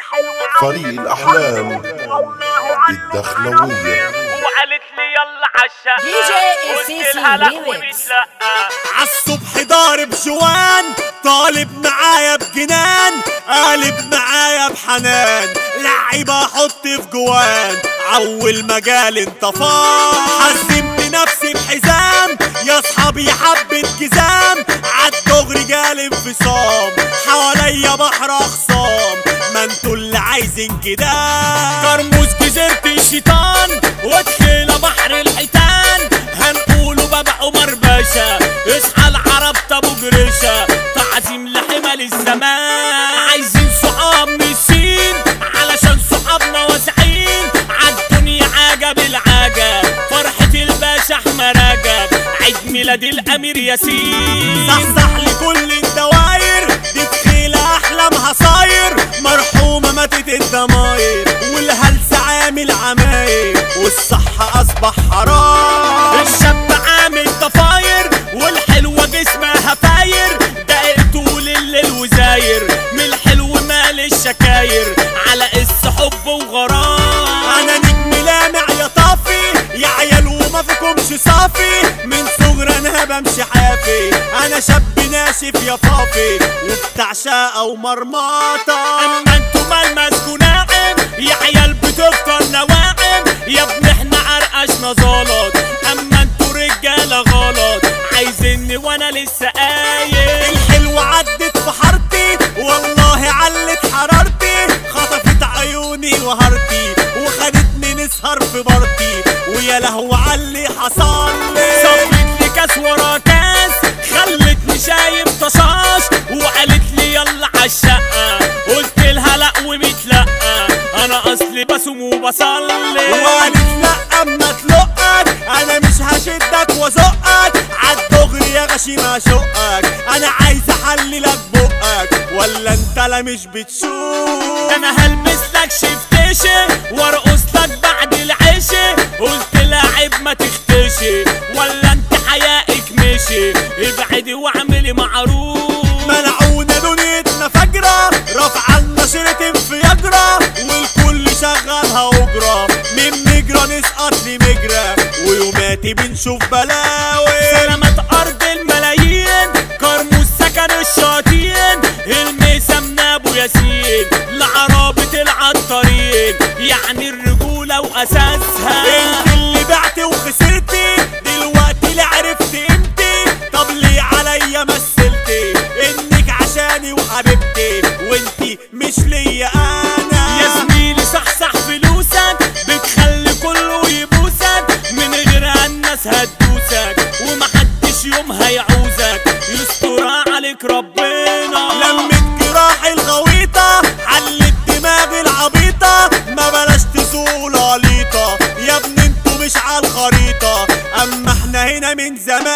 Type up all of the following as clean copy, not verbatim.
فريق الأحلام الدخلوية. وقالت لي يلا عالشقة دي جي السيسي ريميكس. عالصبح ضارب جوان طالب معايا بجنان قالب معايا بحنان لعيبة احط في جوان عول مجال انطفاه حزمت نفسي بحزام يا صحابي حبة جزام عالدغري جالي انفصام حواليا بحر اخصام ما انتوا اللي عايزين كده كرموز جزيرة الشيطان ودخيلة بحر الحيتان هنقوله بابا عمر باشا اصحى العرب ابو جريشة تعظيم لحمل الزمان عايزين صحاب مشين علشان صحابنا واسعين عالدنيا عجب العجب فرحة الباشا احمد رجب عيد ميلاد الامير ياسين صحصح لكل الدواير دي دخيلة احلامها صاير مرحومة ماتت الضماير والهلس عامل عماير والصحة اصبح حرام الشاب عامل ضفاير والحلوة جسمها فاير دقيق طول الليل وزاير من الحلو مال الشكاير على قص حب وغرام انا نجم لامع يا طافي يا عيال وما فيكمش صافي من صغر انا بمشي حافي انا شاب ناشف يا فافي وبتاع شقة ومرمطة اما انتوا ملمسكوا ناعم يا عيال بتفطر نواعم يا ابني احنا عرقشنا زلط اما انتوا رجالة غلط عايزيني وانا لسه قايم الحلوة عدت في حارتي والله علت حرارتي خطفت عيوني وهرتي وخدتني نسهر في بارتي ويا لهو عاللي حصلي صبت لي كاس ورا كاس خلتني شايب طشاش وقالت لي يلا عالشقة قلت لها لا ومتلقى انا اصلي بصوم وبصلي وقالت لا اما تلقك انا مش هشدك وازقك عالدغري يا غشيم اشقك انا عايز احللك بقك ولا انت لا مش بتشوف انا هلبس لك شفتشي وارقص لك بعد العشي قلت لها عيب ما تختشي ولا انت حيائك مشي ابعدي واعملي معروف منعونا دنيتنا فجرة رافعة نشرة انفجرة والكل شغالها اجرة من مجرى نسقط لمجرى ويوماتي بنشوف بلاوي سلامات ارض الملايين كرموز سكن الشياطين الميسم ابو ياسين لعرابة العطارين يعني الرجولة واساسها انت اللي بعتي وخسرتي دلوقتي اللي عرفت قيمتي طب ليه عليا مثلتي انك عشاني وحبيبتي وانتي مش ليا انا يا زميلي صحصح فلوسك بتخلي كله يبوسك من غيرها الناس هتدوسك ومحدش يوم هيعوزك يستر عليك ربنا لمت جراحي الغويطة حلت دماغي العبيطة ما بلاش تسوق لاليطة يا ابني انتوا مش عالخريطة اما احنا هنا من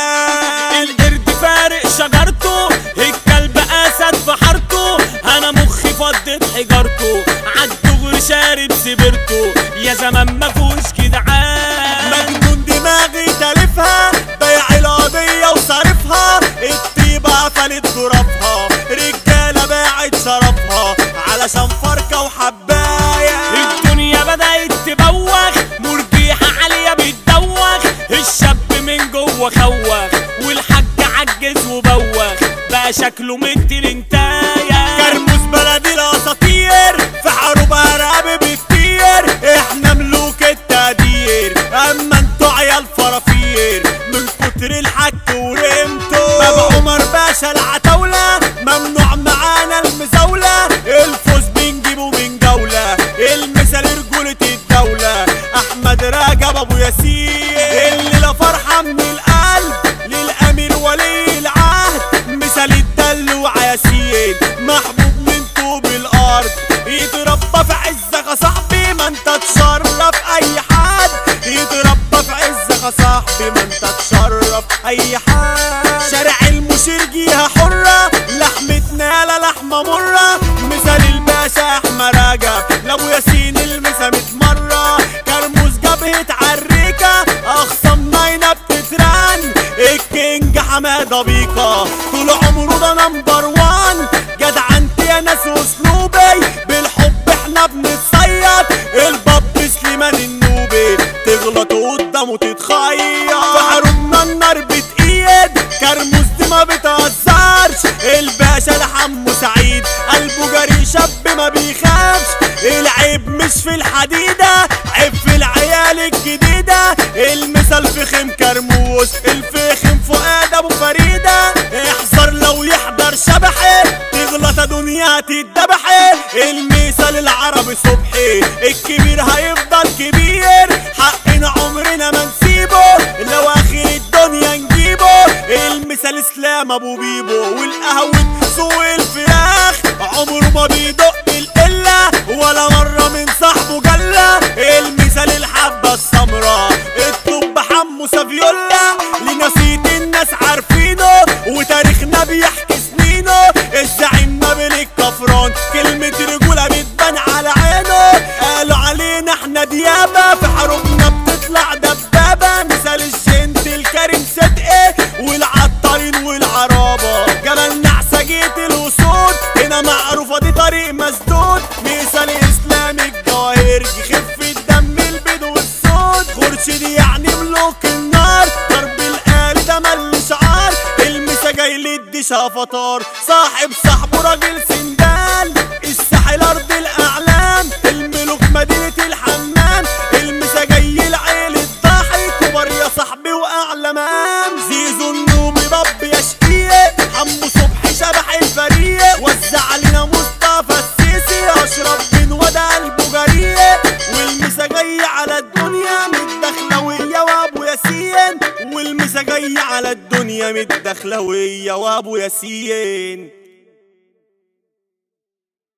زمان القرد فارق شجرته الكلب اسد في حارته انا مخي فضت حجرته عالدغري شارب سبرته يا زمان مفوش جدعان مجنون دماغي تالفها بيع القضية وصارفها الطيبة قفلت ظرفها رجالة باعت شرفها علشان فركة وحباية الدنيا بدأت تبوخ مرجيحة عالية بتدوخ الشاب من جوه خوخ والحاج عجز وبوخ بقى شكله مثل انتاية كرموز بلدي الاساطير في حروبها رقاب بكتير احنا ملوك التقدير اما انتوا عيال فرافير من كتر الحك ورمتو بابا عمر باشا العتاولة ممنوع معانا المزاولة الفوز بنجيبه من جولة المثال رجولة الدولة احمد رجب ابو ياسين اللي لا فرحة من القلب للامير ولي العهد مثال الدلوع ياسين محبوب من طوب الارض يتربى في عزك يا صاحبي ما انت تشرف اي حد يتربى في عزك يا صاحبي ما انت تشرف اي حد شارع المشير جيها حرة لحمتنا لا لحمة مرة مثال الباشا احمد رجب لابو ياسين المسا 100 مرة كرموز جبهة عريكة اخصم ناينة بتترن الكينج حمادة بيكا طول عمره ده نمبر 1 جدع انت يا ناس واسلوبي بالحب احنا في الحديدة، عيب في العيال الجديدة. المثل فخم كرموس، الفخم فؤاد ابو فريدة. احذر لو يحضر شبحي، تغلط دنيا تتدبحي. المثل العربي صبحي، الكبير هيفضل كبير. حقنا عمرنا ما نسيبه، لو اخر الدنيا نجيبه. المثل اسلام ابو بيبو، والقهوة سوق الفراخ. عمره ما بيدق القلة، ولا مرة من صاحبه جلة. المثل الحبة السمرا، الطب حمو سافيولا. لنسيت الناس عارفينه، وتاريخنا بيحكي سنينه. الزعيم نبيل الكفران، كلمة رجولة بتبان على عينه. قالوا علينا احنا ديابة، في حروبنا بتطلع دبابة. مثال الجنت الكريم صدقي، والعطارين والعرابة. جبل نعسة جيت الوصول، هنا معروفة دي طريق مسدود. مثال اسلام الجواهر، خف الدم البيض والسود. خورشيد يعني ملوك النار، ضرب الآل ده مل شعار. المسا جاي للدي شافطار، صاحب صاحبه راجل سندال. الساحل ارض الاعلام، الملوك مدينة الحمام. المسا جاي العيل الضاحي، كبر يا صاحبي واعلى مقام. زيزو النومي باب يا شقية، حمو صبحي شبح الفريق. وزع علينا مصطفى السيسي، اشرف بن ودا قلبه جريء. والمسا جاي على الدنيا متدخلوية وابو ياسين. والمسا جاي على الدنيا متدخلوية وابو ياسين.